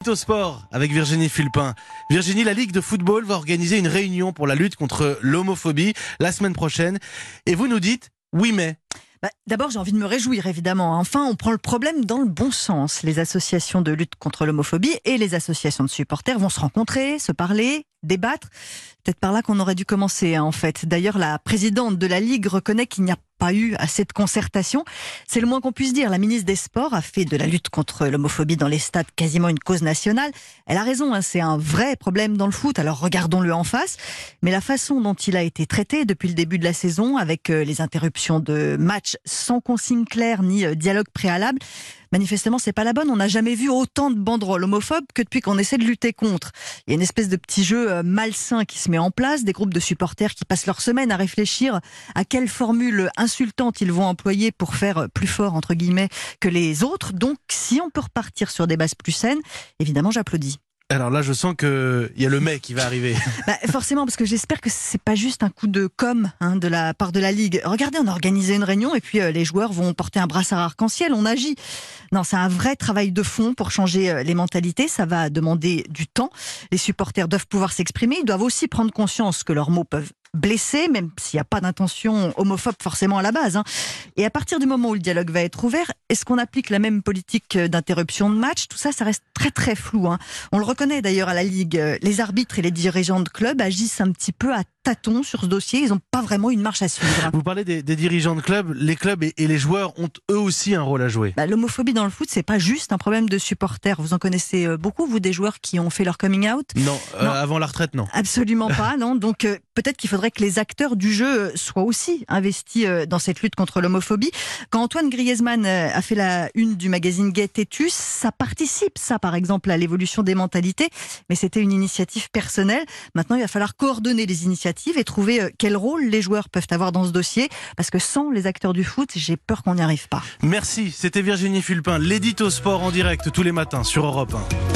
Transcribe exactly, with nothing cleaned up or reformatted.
Au sport avec Virginie Fulpin. Virginie, la Ligue de football va organiser une réunion pour la lutte contre l'homophobie la semaine prochaine. Et vous nous dites oui mais. Bah, d'abord, j'ai envie de me réjouir, évidemment. Enfin, on prend le problème dans le bon sens. Les associations de lutte contre l'homophobie et les associations de supporters vont se rencontrer, se parler, débattre. Peut-être par là qu'on aurait dû commencer, hein, en fait. D'ailleurs, la présidente de la Ligue reconnaît qu'il n'y a pas eu assez de concertation. C'est le moins qu'on puisse dire. La ministre des Sports a fait de la lutte contre l'homophobie dans les stades quasiment une cause nationale. Elle a raison, hein, c'est un vrai problème dans le foot, alors regardons-le en face. Mais la façon dont il a été traité depuis le début de la saison, avec euh, les interruptions de matchs sans consigne claire ni euh, dialogue préalable, manifestement, c'est pas la bonne. On n'a jamais vu autant de banderoles homophobes que depuis qu'on essaie de lutter contre. Il y a une espèce de petit jeu malsain qui se met en place, des groupes de supporters qui passent leur semaine à réfléchir à quelle formule insultante ils vont employer pour faire plus fort, entre guillemets, que les autres. Donc, si on peut repartir sur des bases plus saines, évidemment, j'applaudis. Alors là, je sens qu'il y a le mais qui va arriver. Bah, forcément, parce que j'espère que c'est pas juste un coup de com' hein, de la part de la Ligue. Regardez, on a organisé une réunion et puis euh, les joueurs vont porter un brassard arc-en-ciel, on agit. Non, c'est un vrai travail de fond pour changer euh, les mentalités. Ça va demander du temps. Les supporters doivent pouvoir s'exprimer. Ils doivent aussi prendre conscience que leurs mots peuvent blesser, même s'il n'y a pas d'intention homophobe forcément à la base. Hein. Et à partir du moment où le dialogue va être ouvert, est-ce qu'on applique la même politique d'interruption de match? Tout ça, ça reste très très flou. Hein. On le reconnaît d'ailleurs à la Ligue. Les arbitres et les dirigeants de clubs agissent un petit peu à tâtons sur ce dossier. Ils n'ont pas vraiment une marche à suivre. Vous parlez des, des dirigeants de clubs. Les clubs et, et les joueurs ont eux aussi un rôle à jouer. Bah, l'homophobie dans le foot, c'est pas juste un problème de supporters. Vous en connaissez beaucoup, vous, des joueurs qui ont fait leur coming out? Non, euh, non. Avant la retraite, non. Absolument pas, non. Donc euh, peut-être qu'il faudrait que les acteurs du jeu soient aussi investis euh, dans cette lutte contre l'homophobie. Quand Antoine Griezmann euh, a fait la une du magazine Gay Tétus, ça participe, ça par exemple, à l'évolution des mentalités. Mais c'était une initiative personnelle. Maintenant, il va falloir coordonner les initiatives et trouver euh, quel rôle les joueurs peuvent avoir dans ce dossier. Parce que sans les acteurs du foot, j'ai peur qu'on n'y arrive pas. Merci, c'était Virginie Fulpin, l'édito sport en direct tous les matins sur Europe un.